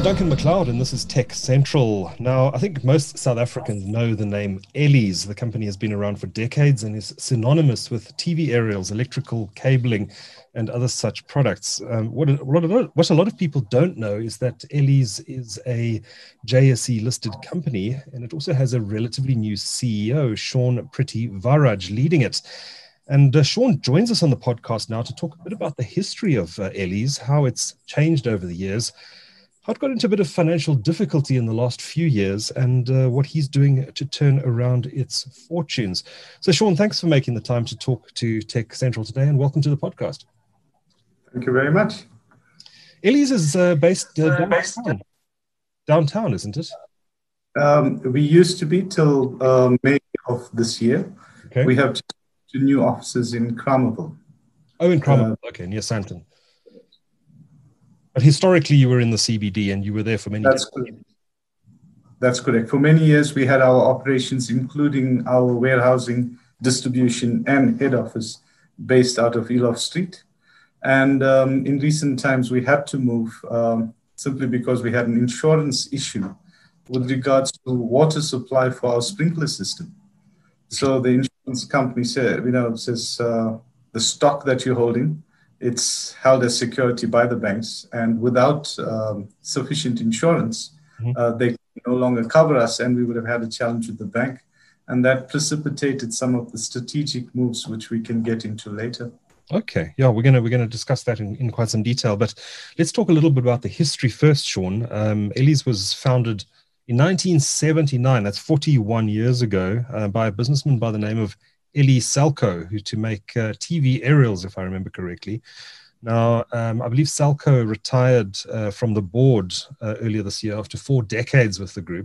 I'm Duncan McLeod, and this is Tech Central. Now, I think most South Africans know the name Ellie's. The company has been around for decades and is synonymous with TV aerials, electrical cabling, and other such products. What a lot of people don't know is that Ellie's is a JSE-listed company, and it also has a relatively new CEO, Sean Pretty Varaj, leading it. And Sean joins us on the podcast now to talk a bit about the history of Ellie's, how it's changed over the years, how it got into a bit of financial difficulty in the last few years, and what he's doing to turn around its fortunes. So, Sean, thanks for making the time to talk to Tech Central today, and welcome to the podcast. Thank you very much. Ellie's is based downtown, isn't it? We used to be till May of this year. Okay. We have 2 new offices in Kramerville. Oh, in Kramerville, okay, near Sandton. But historically, you were in the CBD and you were there for many years. That's correct. For many years, we had our operations, including our warehousing, distribution, and head office based out of Eloff Street. And in recent times, we had to move simply because we had an insurance issue with regards to water supply for our sprinkler system. So the insurance company says the stock that you're holding, it's held as security by the banks, and without sufficient insurance, they can no longer cover us, and we would have had a challenge with the bank. And that precipitated some of the strategic moves, which we can get into later. Okay, yeah, we're gonna discuss that in quite some detail, but let's talk a little bit about the history first, Sean. Ellie's was founded in 1979, that's 41 years ago, by a businessman by the name of Eli Salco, who to make TV aerials, if I remember correctly. Now, I believe Salco retired from the board earlier this year after 4 decades with the group.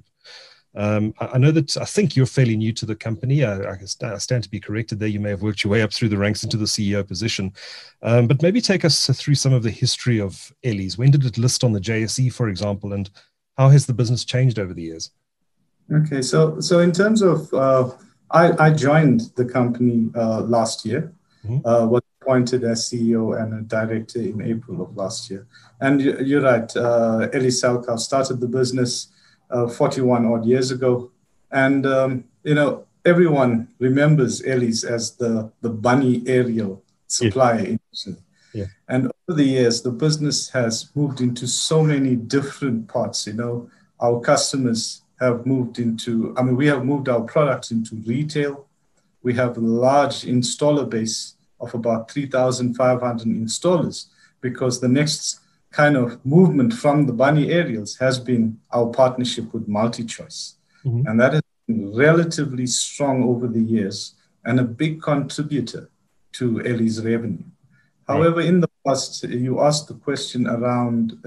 I know that I think you're fairly new to the company. I stand to be corrected there. You may have worked your way up through the ranks into the CEO position. But maybe take us through some of the history of Ellie's. When did it list on the JSE, for example, and how has the business changed over the years? Okay, so in terms of... I joined the company last year, was appointed as CEO and a director in April of last year. And you're right, Eli Salco started the business 41 odd years ago. And, everyone remembers Ellie's as the bunny aerial supplier. Yeah. And over the years, the business has moved into so many different parts. Our customers have moved into, we have moved our products into retail. We have a large installer base of about 3,500 installers, because the next kind of movement from the bunny aerials has been our partnership with MultiChoice. And that has been relatively strong over the years and a big contributor to Ellie's revenue. However, in the past, you asked the question around,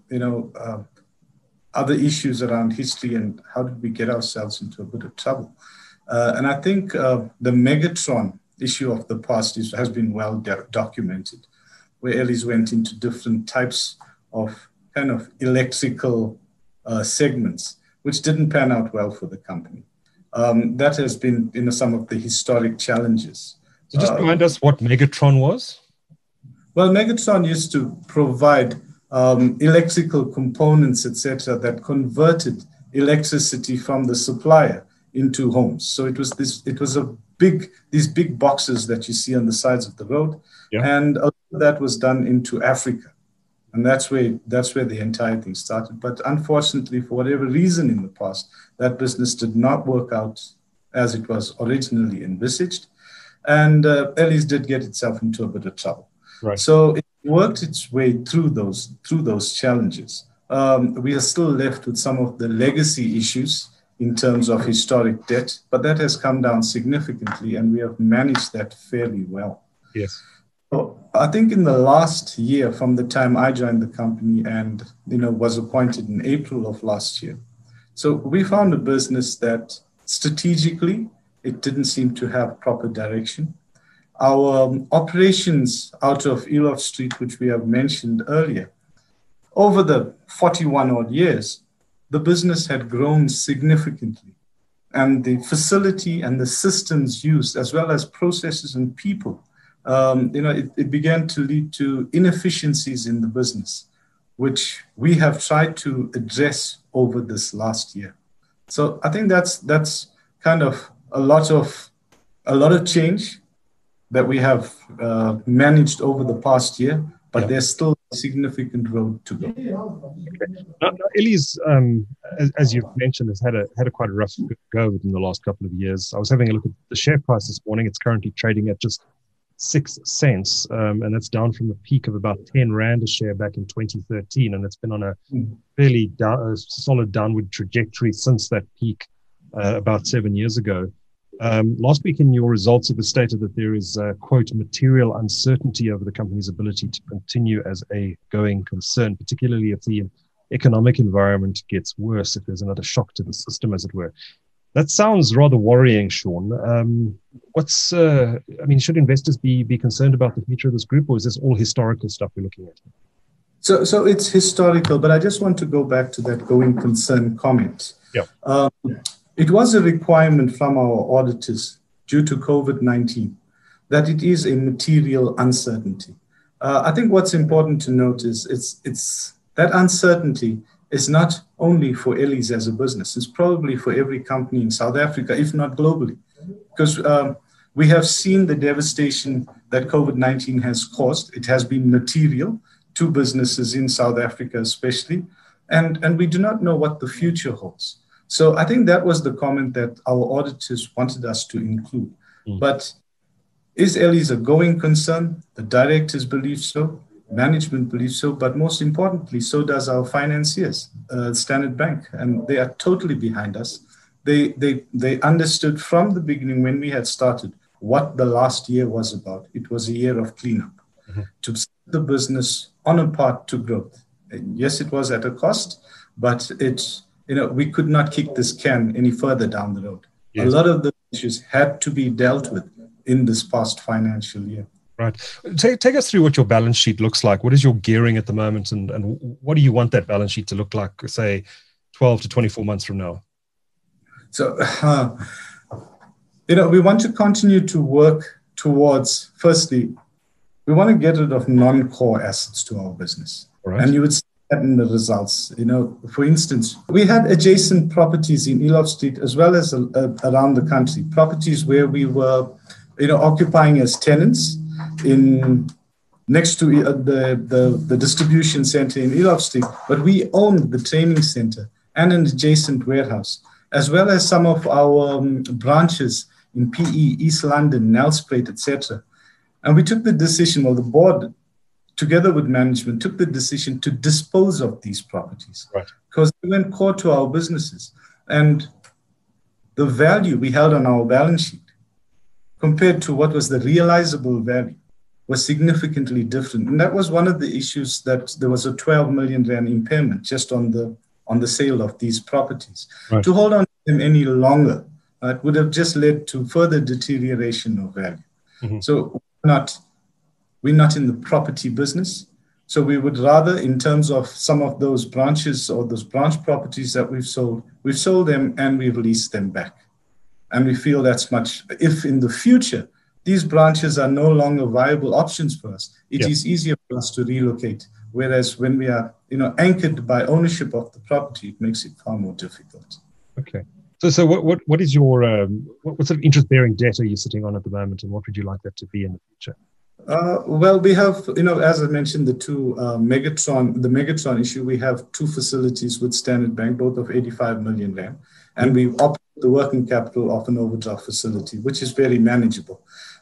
other issues around history and how did we get ourselves into a bit of trouble. And I think the Megatron issue of the past has been well documented, where Ellie's went into different types of kind of electrical segments, which didn't pan out well for the company. That has been some of the historic challenges. So just remind us what Megatron was. Well, Megatron used to provide electrical components, etc., that converted electricity from the supplier into homes. So it was these big boxes that you see on the sides of the road, and a lot of that was done into Africa, and that's where the entire thing started. But unfortunately, for whatever reason in the past, that business did not work out as it was originally envisaged, and Ellie's did get itself into a bit of trouble. Right. So it worked its way through those challenges. We are still left with some of the legacy issues in terms of historic debt, but that has come down significantly, and we have managed that fairly well. Yes. So I think in the last year, from the time I joined the company and was appointed in April of last year, so we found a business that strategically it didn't seem to have proper direction. Our operations out of Eloff Street, which we have mentioned earlier, over the 41 odd years, the business had grown significantly, and the facility and the systems used, as well as processes and people, it began to lead to inefficiencies in the business, which we have tried to address over this last year. So I think that's kind of a lot of change that we have managed over the past year, but there's still a significant road to go. Okay. Now, Ellie's, as you've mentioned, has had a quite a rough go within the last couple of years. I was having a look at the share price this morning. It's currently trading at just 6 cents, and that's down from a peak of about 10 Rand a share back in 2013, and it's been on a fairly solid downward trajectory since that peak about 7 years ago. Last week in your results, it was stated that there is, quote, material uncertainty over the company's ability to continue as a going concern, particularly if the economic environment gets worse, if there's another shock to the system, as it were. That sounds rather worrying, Sean. Should investors be concerned about the future of this group, or is this all historical stuff we're looking at? So it's historical, but I just want to go back to that going concern comment. Yeah. It was a requirement from our auditors due to COVID-19 that it is a material uncertainty. I think what's important to note is it's that uncertainty is not only for Ellie's as a business, it's probably for every company in South Africa, if not globally, because we have seen the devastation that COVID-19 has caused. It has been material to businesses in South Africa especially, and we do not know what the future holds. So I think that was the comment that our auditors wanted us to include. But is Ellie's a going concern? The directors believe so, management believes so, but most importantly, so does our financiers, Standard Bank, and they are totally behind us. They understood from the beginning when we had started what the last year was about. It was a year of cleanup to set the business on a path to growth. And yes, it was at a cost, but we could not kick this can any further down the road. Yes. A lot of the issues had to be dealt with in this past financial year. Right. Take us through what your balance sheet looks like. What is your gearing at the moment, and what do you want that balance sheet to look like, say, 12 to 24 months from now? So, we want to continue to work towards, firstly, we want to get rid of non-core assets to our business. Right. And you would see that in the results. For instance, we had adjacent properties in Eloff Street as well as around the country, properties where we were, occupying as tenants next to the distribution center in Eloff Street, but we owned the training center and an adjacent warehouse, as well as some of our branches in PE, East London, Nelspruit, etc. And we took the decision, or the board, together with management, took the decision to dispose of these properties, right, because they went core to our businesses. And the value we held on our balance sheet compared to what was the realizable value was significantly different. And that was one of the issues, that there was a 12 million Rand impairment just on the sale of these properties. Right. To hold on to them any longer, it would have just led to further deterioration of value. Mm-hmm. So we're not in the property business. So we would rather, in terms of some of those branches or those branch properties that we've sold them and we've leased them back. And we feel that's much, if in the future, these branches are no longer viable options for us, it is easier for us to relocate. Whereas when we are, anchored by ownership of the property, it makes it far more difficult. Okay. So what is your, what sort of interest-bearing debt are you sitting on at the moment, and what would you like that to be in the future? Well, we have, as I mentioned, the Megatron issue, we have two facilities with Standard Bank, both of 85 million Rand. And we've opted the working capital of an overdraft facility, which is very manageable.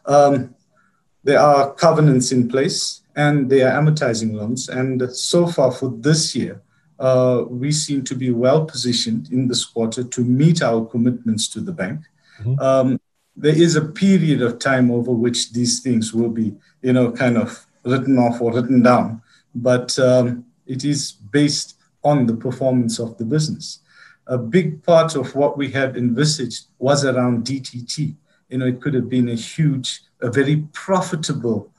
There are covenants in place and they are amortizing loans. And so far for this year, we seem to be well positioned in this quarter to meet our commitments to the bank. Mm-hmm. There is a period of time over which these things will be, kind of written off or written down. But it is based on the performance of the business. A big part of what we had envisaged was around DTT. It could have been a very profitable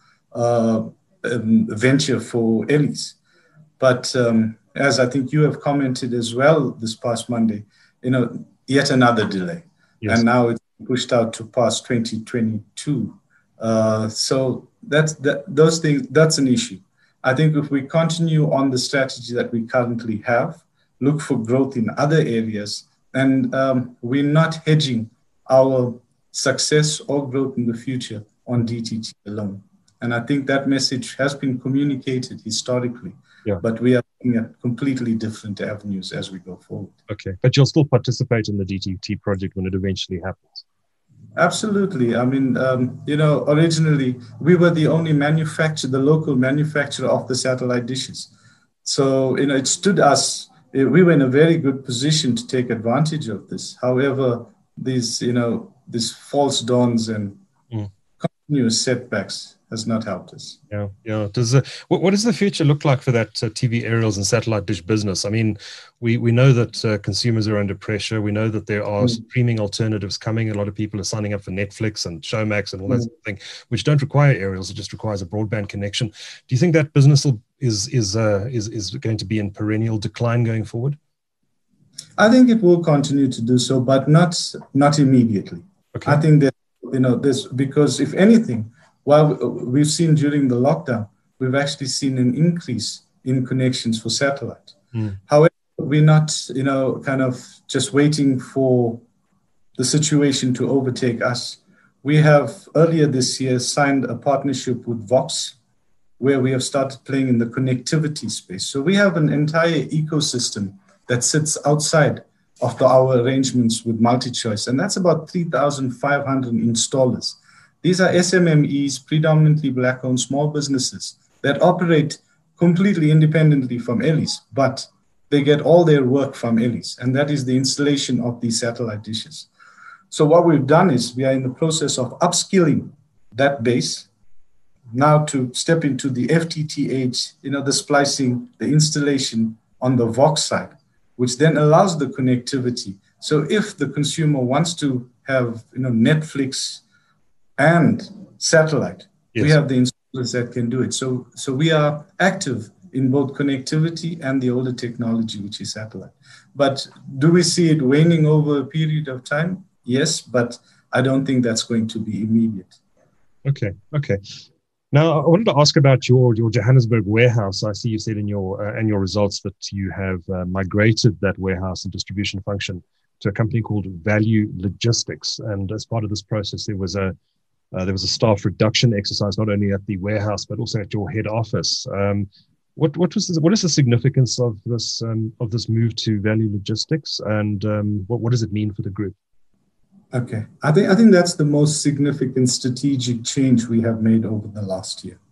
venture for Ellie's. But as I think you have commented as well this past Monday, yet another delay. Yes. And now it's pushed out to past 2022. So those things, that's an issue. I think if we continue on the strategy that we currently have, look for growth in other areas, and we're not hedging our success or growth in the future on DTT alone. And I think that message has been communicated historically, but we are looking at completely different avenues as we go forward. Okay, but you'll still participate in the DTT project when it eventually happens? Absolutely. I mean, originally we were the only the local manufacturer of the satellite dishes. So, it stood us, we were in a very good position to take advantage of this. However, these false dawns and continuous setbacks has not helped us. Yeah. What does the future look like for that TV aerials and satellite dish business? I mean, we know that consumers are under pressure. We know that there are streaming alternatives coming. A lot of people are signing up for Netflix and Showmax and all that sort of thing, which don't require aerials. It just requires a broadband connection. Do you think that business is going to be in perennial decline going forward? I think it will continue to do so, but not immediately. Okay. I think that this, because if anything, while we've seen during the lockdown, we've actually seen an increase in connections for satellite. However, we're not, kind of just waiting for the situation to overtake us. We have earlier this year signed a partnership with Vox, where we have started playing in the connectivity space. So we have an entire ecosystem that sits outside of our arrangements with MultiChoice, and that's about 3,500 installers. These are SMMEs, predominantly Black-owned small businesses that operate completely independently from Ellies, but they get all their work from Ellies, and that is the installation of these satellite dishes. So what we've done is we are in the process of upskilling that base now to step into the FTTH, the splicing, the installation on the Vox side, which then allows the connectivity. So if the consumer wants to have, Netflix and satellite, we have the installers that can do it. So we are active in both connectivity and the older technology, which is satellite. But do we see it waning over a period of time? Yes, but I don't think that's going to be immediate. Okay. Now, I wanted to ask about your Johannesburg warehouse. I see you said in your annual results that you have migrated that warehouse and distribution function to a company called Value Logistics. And as part of this process, there was a staff reduction exercise, not only at the warehouse, but also at your head office. What is the significance of this move to Value Logistics, and what does it mean for the group? Okay, I think that's the most significant strategic change we have made over the last year.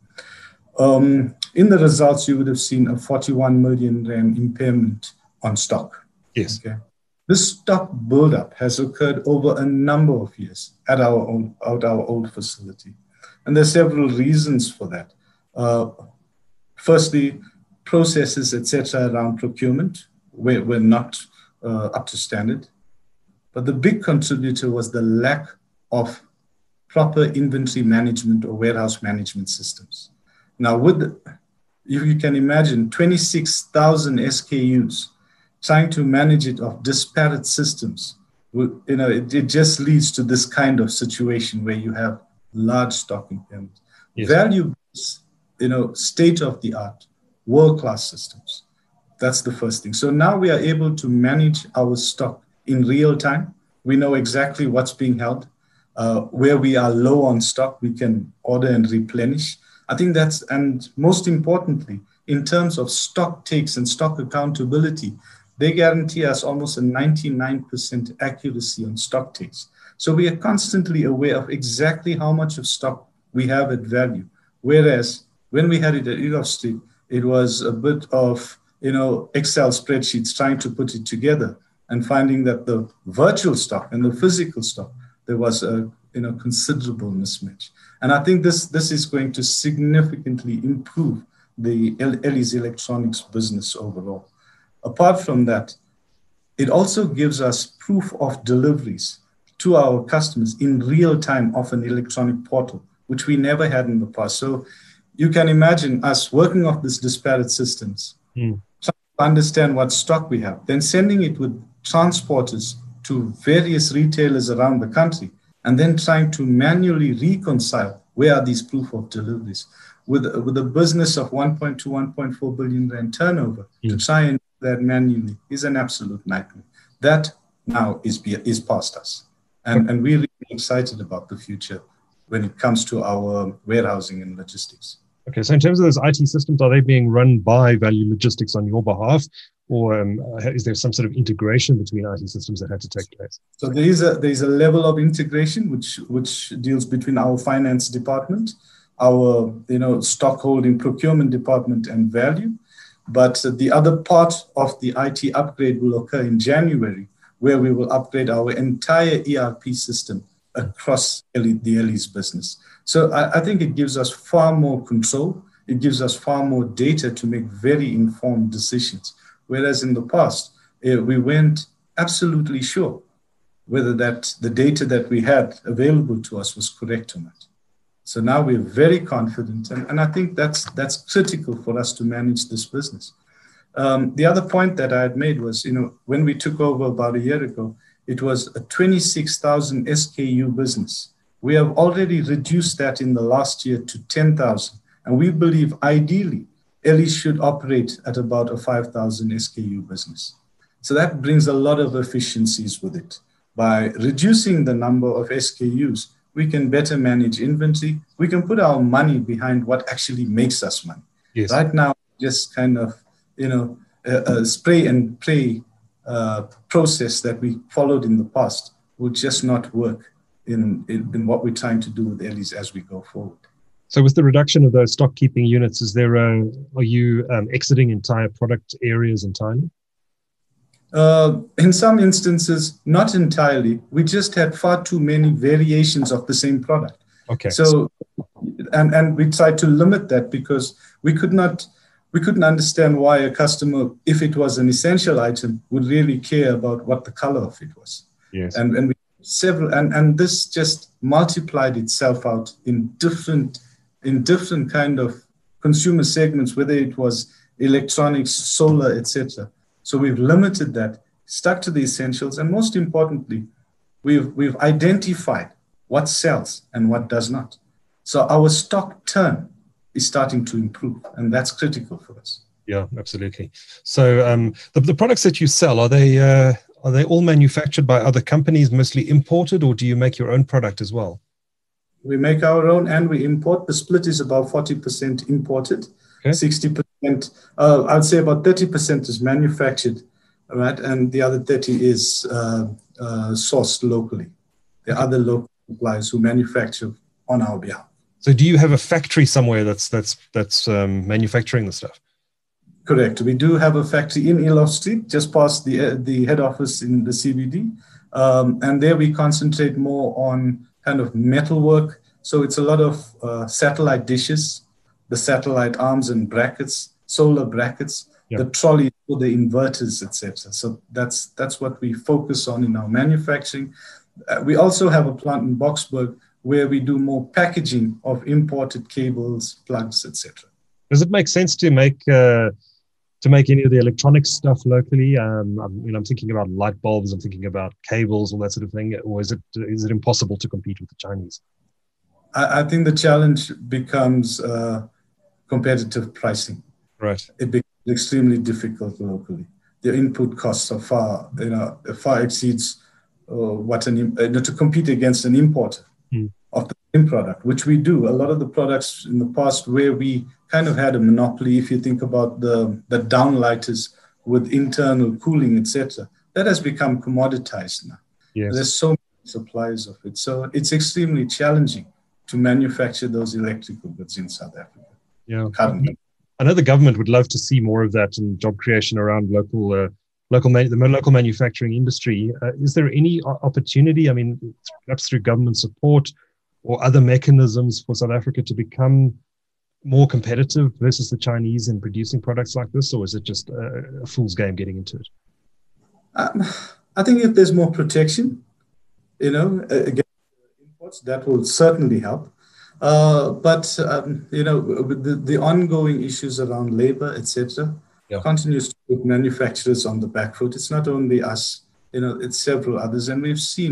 In the results, you would have seen a 41 million rand impairment on stock. Yes. Okay. This stock buildup has occurred over a number of years at our old facility, and there are several reasons for that. Firstly, processes, etc., around procurement were not up to standard. But the big contributor was the lack of proper inventory management or warehouse management systems. Now, if you can imagine 26,000 SKUs, trying to manage it of disparate systems, it just leads to this kind of situation where you have large stock impairment. Yes. Value, state-of-the-art, world-class systems. That's the first thing. So now we are able to manage our stock in real time. We know exactly what's being held. Where we are low on stock, we can order and replenish. I think and most importantly, in terms of stock takes and stock accountability, they guarantee us almost a 99% accuracy on stock takes. So we are constantly aware of exactly how much of stock we have at Value. Whereas when we had it at Eloff Street, it was a bit of, Excel spreadsheets trying to put it together, and finding that the virtual stock and the physical stock, there was a considerable mismatch. And I think this is going to significantly improve the Ellies Electronics business overall. Apart from that, it also gives us proof of deliveries to our customers in real time off an electronic portal, which we never had in the past. So you can imagine us working off these disparate systems, trying to understand what stock we have, then sending it with transporters to various retailers around the country, and then trying to manually reconcile Where are these proof of deliveries? With a business of 1.2, 1.4 billion rand turnover, to try and do that manually is an absolute nightmare. That now is past us. And we're really excited about the future when it comes to our warehousing and logistics. Okay, so in terms of those IT systems, are they being run by Value Logistics on your behalf, or is there some sort of integration between IT systems that had to take place? So there is a level of integration which deals between our finance department, our stock holding procurement department, and Value. But the other part of the IT upgrade will occur in January, where we will upgrade our entire ERP system across the Ellie's business. So I think it gives us far more control. It gives us far more data to make very informed decisions. Whereas in the past, we weren't absolutely sure whether the data that we had available to us was correct or not. So now we're very confident, and I think that's critical for us to manage this business. The other point that I had made was, when we took over about a year ago, it was a 26,000 SKU business. We have already reduced that in the last year to 10,000. And we believe ideally, Ellie's should operate at about a 5,000 SKU business. So that brings a lot of efficiencies with it. By reducing the number of SKUs, we can better manage inventory. We can put our money behind what actually makes us money. Yes. Right now, just kind of, a spray and pray process that we followed in the past will just not work in what we're trying to do with Ellie's as we go forward. So with the reduction of those stock keeping units, are you exiting entire product areas entirely? In some instances, not entirely. We just had far too many variations of the same product. Okay. So, and we tried to limit that because we couldn't understand why a customer, if it was an essential item, would really care about what the color of it was. Yes. And we and this just multiplied itself out in different kind of consumer segments, whether it was electronics, solar, etc. So we've limited that, stuck to the essentials, and most importantly, we've identified what sells and what does not. So our stock turn is starting to improve, and that's critical for us. Yeah, absolutely. So the products that you sell, are they all manufactured by other companies, mostly imported, or do you make your own product as well? We make our own and we import. The split is about 40% imported, okay. 60%, I'd say about 30% is manufactured, right? And the other 30 is sourced locally. There are other local suppliers who manufacture on our behalf. So do you have a factory somewhere that's manufacturing the stuff? Correct. We do have a factory in Eloff Street, just past the head office in the CBD. And there we concentrate more on kind of metalwork. So it's a lot of satellite dishes, the satellite arms and brackets, solar brackets, the trolley for the inverters, etc. So that's what we focus on in our manufacturing. We also have a plant in Boksburg where we do more packaging of imported cables, plugs, etc. Does it make sense to make any of the electronic stuff locally? I'm thinking about light bulbs, I'm thinking about cables, all that sort of thing. Or is it impossible to compete with the Chinese? I think the challenge becomes competitive pricing. Right. It becomes extremely difficult locally. The input costs are far exceeds to compete against an importer of the same product, which we do. A lot of the products in the past where we kind of had a monopoly, if you think about the downlighters with internal cooling, etc., that has become commoditized now. Yes. There's so many suppliers of it. So it's extremely challenging to manufacture those electrical goods in South Africa. Yeah. I know the government would love to see more of that and job creation around the local manufacturing industry. Is there any opportunity, perhaps through government support or other mechanisms for South Africa to become more competitive versus the Chinese in producing products like this, or is it just a fool's game getting into it? I think if there's more protection, against imports, that will certainly help. But with the ongoing issues around labor, etc., continues to put manufacturers on the back foot. It's not only us, it's several others, and we've seen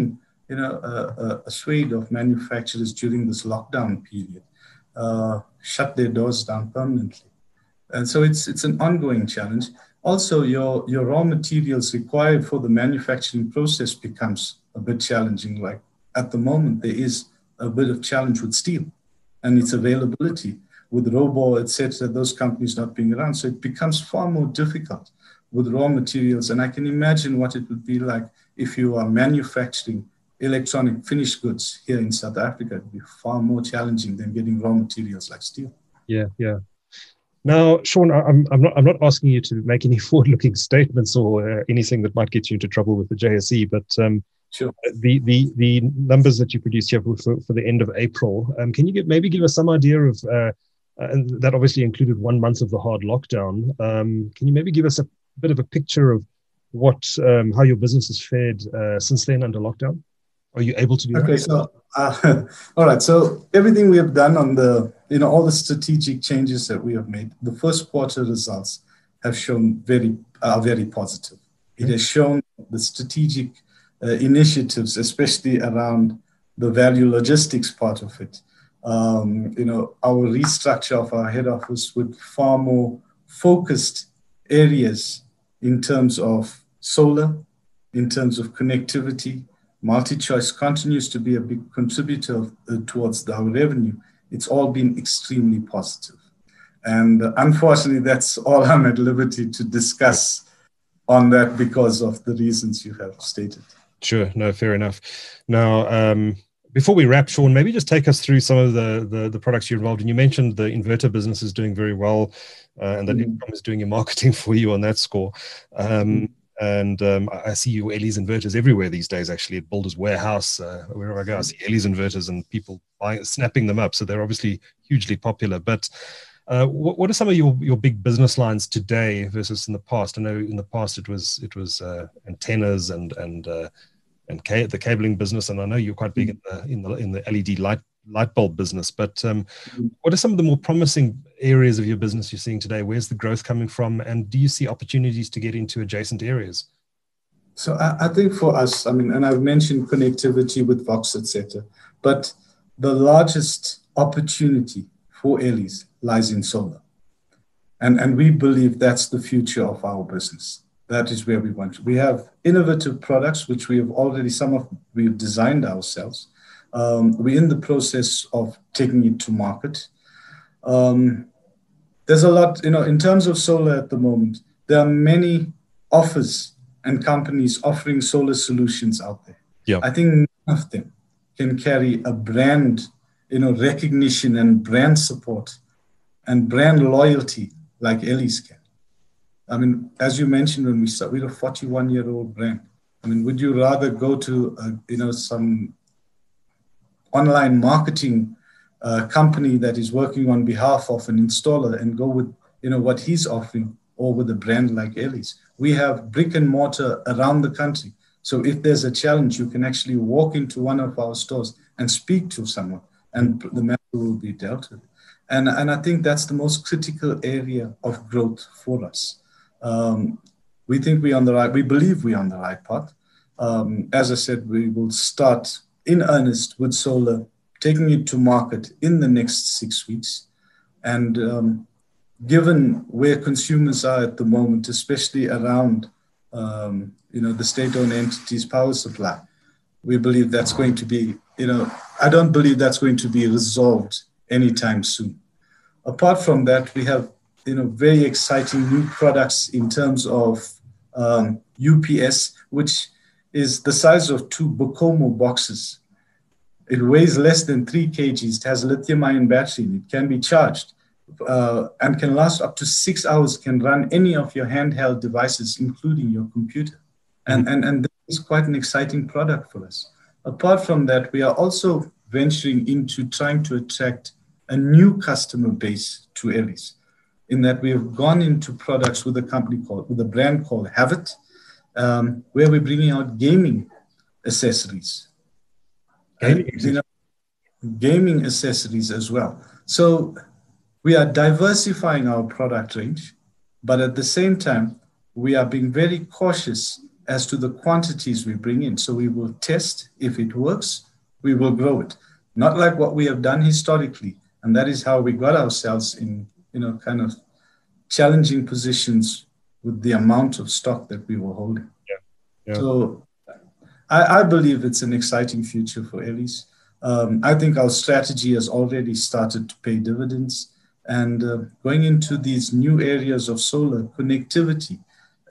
a swathe of manufacturers during this lockdown period shut their doors down permanently. And so it's an ongoing challenge. Also, your raw materials required for the manufacturing process becomes a bit challenging. Like at the moment, there is a bit of challenge with steel and its availability, with Robo, etc., those companies not being around. So it becomes far more difficult with raw materials. And I can imagine what it would be like if you are manufacturing electronic finished goods here in South Africa. It would be far more challenging than getting raw materials like steel. Yeah, yeah. Now, Sean, I'm not asking you to make any forward-looking statements or anything that might get you into trouble with the JSE, but sure. The numbers that you produced here for the end of April, can you maybe give us some idea of, and that obviously included 1 month of the hard lockdown. Can you maybe give us a bit of a picture of what how your business has fared since then under lockdown? Are you able to do that? Okay, so all right. So everything we have done on the, all the strategic changes that we have made, the first quarter results have shown are very positive. It has shown the strategic initiatives, especially around the value logistics part of it. Our restructure of our head office with far more focused areas in terms of solar, in terms of connectivity. MultiChoice continues to be a big contributor towards our revenue. It's all been extremely positive. And unfortunately, that's all I'm at liberty to discuss on that because of the reasons you have stated. Sure. No, fair enough. Now, before we wrap, Sean, maybe just take us through some of the products you're involved in. You mentioned the inverter business is doing very well, and that Eskom is doing your marketing for you on that score. And I see your Ellie's inverters everywhere these days, actually, at Builders Warehouse. Wherever I go, I see Ellie's inverters and people snapping them up. So they're obviously hugely popular. But what are some of your big business lines today versus in the past? I know in the past it was antennas and the cabling business, and I know you're quite big in the LED light bulb business. But what are some of the more promising areas of your business you're seeing today? Where's the growth coming from? And do you see opportunities to get into adjacent areas? So I think for us, and I've mentioned connectivity with Vox, etc., but the largest opportunity for Ellie's lies in solar. And we believe that's the future of our business. That is where we want to. We have innovative products, which we have already, we've designed ourselves. We're in the process of taking it to market. There's a lot, in terms of solar at the moment, there are many offers and companies offering solar solutions out there. Yeah. I think none of them can carry a brand, recognition and brand support and brand loyalty like Ellie's can. As you mentioned when we started, we're a 41-year-old brand. Would you rather go to, some online marketing company that is working on behalf of an installer and go with, what he's offering, or with a brand like Ellie's? We have brick and mortar around the country. So if there's a challenge, you can actually walk into one of our stores and speak to someone, and the matter will be dealt with. And I think that's the most critical area of growth for us. We believe we're on the right path. As I said, we will start in earnest with solar, taking it to market in the next 6 weeks. And given where consumers are at the moment, especially around, the state-owned entities' power supply, we believe that's going to be, I don't believe that's going to be resolved anytime soon. Apart from that, we have, very exciting new products in terms of UPS, which is the size of 2 Bokomo boxes. It weighs less than 3 kgs. It has a lithium-ion battery. It can be charged and can last up to 6 hours, can run any of your handheld devices, including your computer. And this is quite an exciting product for us. Apart from that, we are also venturing into trying to attract a new customer base to Ellie's, in that we have gone into products with a brand called Havit, where we're bringing out gaming accessories. Gaming accessories as well. So we are diversifying our product range, but at the same time, we are being very cautious as to the quantities we bring in. So we will test. If it works, we will grow it. Not like what we have done historically. And that is how we got ourselves in, kind of challenging positions with the amount of stock that we were holding. Yeah. So I believe it's an exciting future for Ellie's. I think our strategy has already started to pay dividends, and going into these new areas of solar connectivity,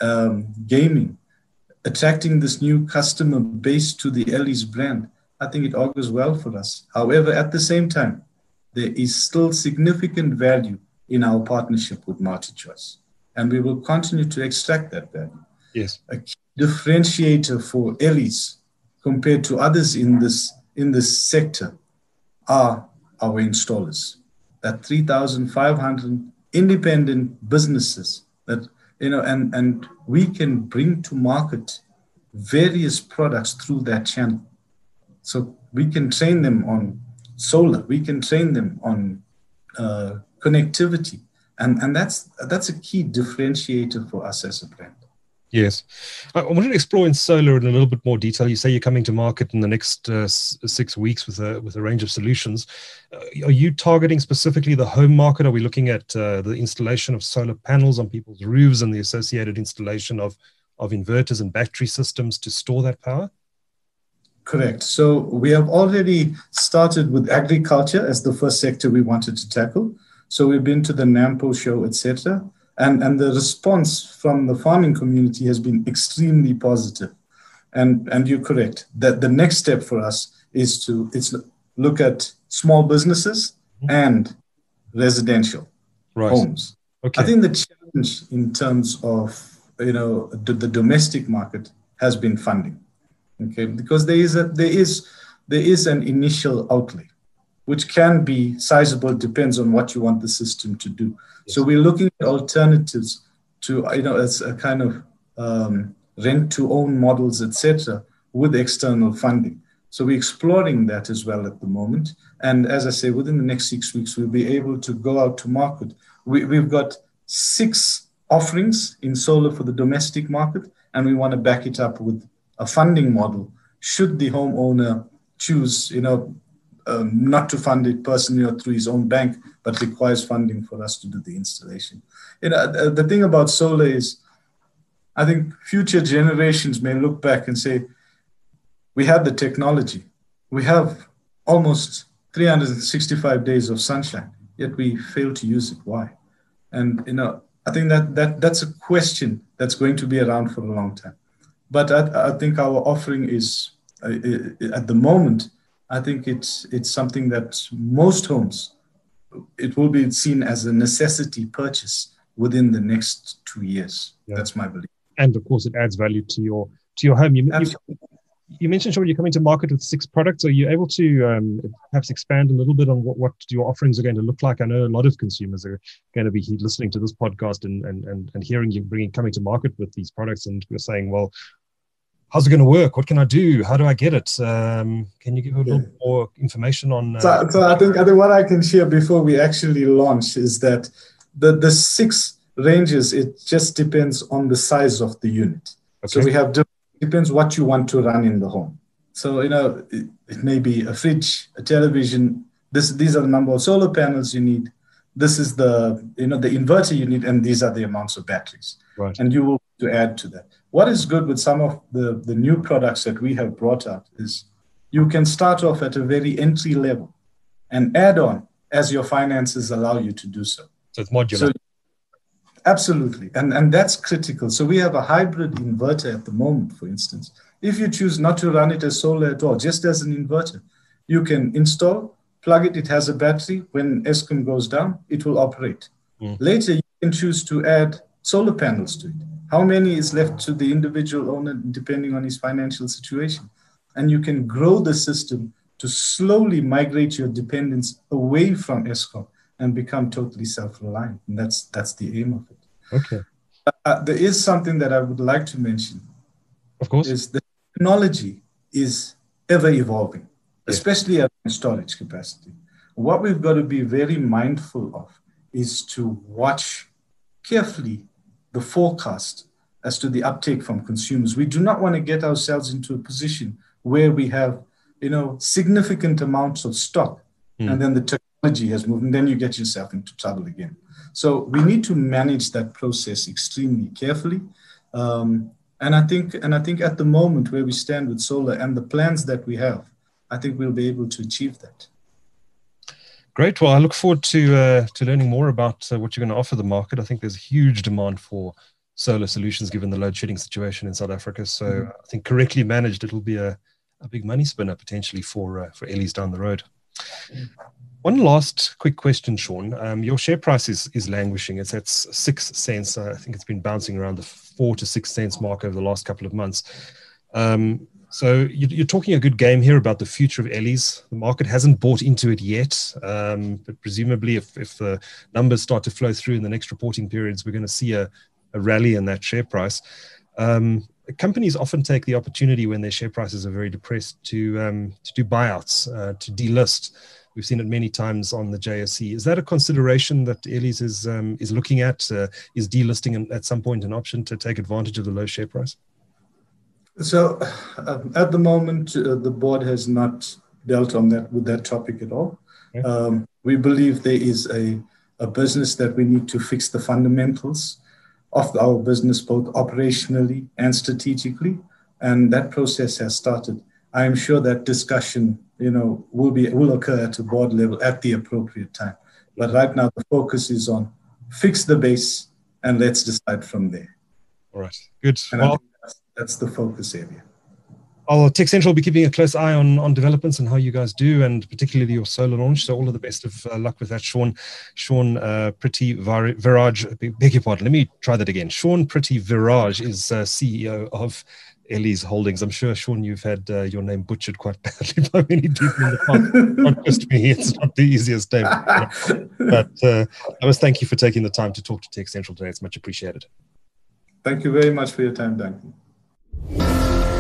gaming, attracting this new customer base to the Ellie's brand, I think it augurs well for us. However, at the same time, there is still significant value in our partnership with MultiChoice, and we will continue to extract that value. Yes. A key differentiator for Ellie's compared to others in this sector are our installers. That 3,500 independent businesses that, and we can bring to market various products through that channel. So we can train them on solar, we can train them on connectivity. And that's a key differentiator for us as a brand. Yes. I wanted to explore in solar in a little bit more detail. You say you're coming to market in the next 6 weeks with a range of solutions. Are you targeting specifically the home market? Are we looking at the installation of solar panels on people's roofs and the associated installation of inverters and battery systems to store that power? Correct. So we have already started with agriculture as the first sector we wanted to tackle. So we've been to the NAMPO show, etc. And the response from the farming community has been extremely positive. And you're correct that the next step for us is to look at small businesses and residential homes. Okay. I think the challenge in terms of the domestic market has been funding. Okay, because there is an initial outlay, which can be sizable. Depends on what you want the system to do. Yes. So we're looking at alternatives to as a kind of rent to own models, etc., with external funding. So we're exploring that as well at the moment. And as I say, within the next 6 weeks, we'll be able to go out to market. We've got 6 offerings in solar for the domestic market, and we want to back it up with a funding model should the homeowner choose, not to fund it personally or through his own bank, but requires funding for us to do the installation. The thing about solar is, I think future generations may look back and say, we have the technology. We have almost 365 days of sunshine, yet we fail to use it. Why? And, I think that's a question that's going to be around for a long time. But I think our offering is, at the moment, I think it's something that most homes, it will be seen as a necessity purchase within the next 2 years. Yeah. That's my belief. And of course, it adds value to your home. You mentioned, Sean, you're coming to market with 6 products. Are you able to perhaps expand a little bit on what your offerings are going to look like? I know a lot of consumers are going to be listening to this podcast and hearing you coming to market with these products, and you're saying, well, how's it going to work? What can I do? How do I get it? Can you give a little more information on? So I think what I can share before we actually launch is that the 6 ranges, it just depends on the size of the unit. Okay. So we have depends what you want to run in the home. So, it may be a fridge, a television. These are the number of solar panels you need. This is the inverter you need, and these are the amounts of batteries. Right. And you will to add to that. What is good with some of the new products that we have brought out is you can start off at a very entry level and add on as your finances allow you to do so. So it's modular. Absolutely. And that's critical. So we have a hybrid inverter at the moment, for instance. If you choose not to run it as solar at all, just as an inverter, you can install, plug it. It has a battery. When Eskom goes down, it will operate. Later, you can choose to add solar panels to it. How many is left to the individual owner, depending on his financial situation? And you can grow the system to slowly migrate your dependence away from Eskom and become totally self-reliant. And that's the aim of it. Okay. There is something that I would like to mention. Of course. Is the technology is ever evolving, especially at storage capacity. What we've got to be very mindful of is to watch carefully the forecast as to the uptake from consumers. We do not want to get ourselves into a position where we have, significant amounts of stock, and then the technology has moved, and then you get yourself into trouble again. So we need to manage that process extremely carefully. And I think at the moment where we stand with solar and the plans that we have, I think we'll be able to achieve that. Great. Well, I look forward to learning more about what you're going to offer the market. I think there's a huge demand for solar solutions given the load shedding situation in South Africa. So I think correctly managed, it'll be a big money spinner potentially for Ellie's down the road. One last quick question, Sean. Your share price is languishing. It's at 6 cents. I think it's been bouncing around the 4 to 6 cents mark over the last couple of months. So you're talking a good game here about the future of Ellie's. The market hasn't bought into it yet, but presumably if the numbers start to flow through in the next reporting periods, we're going to see a rally in that share price. Companies often take the opportunity when their share prices are very depressed to do buyouts, to delist. We've seen it many times on the JSE. Is that a consideration that Ellie's is looking at? Is delisting at some point an option to take advantage of the low share price? So at the moment, the board has not dealt with that topic at all. Okay. We believe there is a business that we need to fix the fundamentals of our business, both operationally and strategically, and that process has started. I am sure that discussion, will occur at a board level at the appropriate time. But right now, the focus is on fix the base and let's decide from there. All right, good. And I think that's the focus area. Tech Central will be keeping a close eye on developments and how you guys do, and particularly your solar launch. So all of the best of luck with that, Sean. Sean Prithvi Viraj, beg your pardon, let me try that again. Sean Prithvi Viraj is CEO of Ellie's Holdings. I'm sure, Sean, you've had your name butchered quite badly by many people in the past. Not just me, it's not the easiest name. But I must thank you for taking the time to talk to Tech Central today. It's much appreciated. Thank you very much for your time, Duncan.